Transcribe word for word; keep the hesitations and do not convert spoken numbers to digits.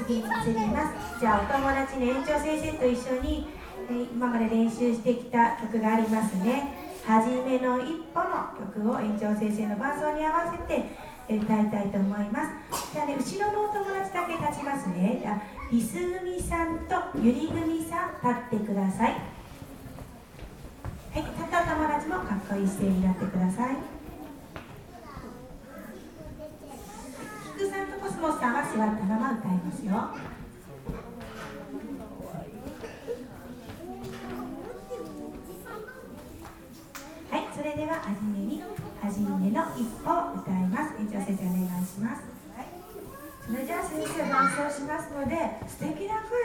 移ります。じゃあお友達の園長先生と一緒に、えー、今まで練習してきた曲がありますね。はじめの一歩の曲を園長先生の伴奏に合わせて歌いたいと思います。じゃあね、後ろのお友達だけ立ちますね。じゃあリス組さんとゆり組さん立ってください。はい、立ったお友達もかっこいい姿勢になってください。菊さんとコスモスさんは座ったまま歌いますよ。はい、それでははじめにはじめの一歩を歌います。園長先生お願いします。はい、それじゃあ先生伴奏しますので、素敵な声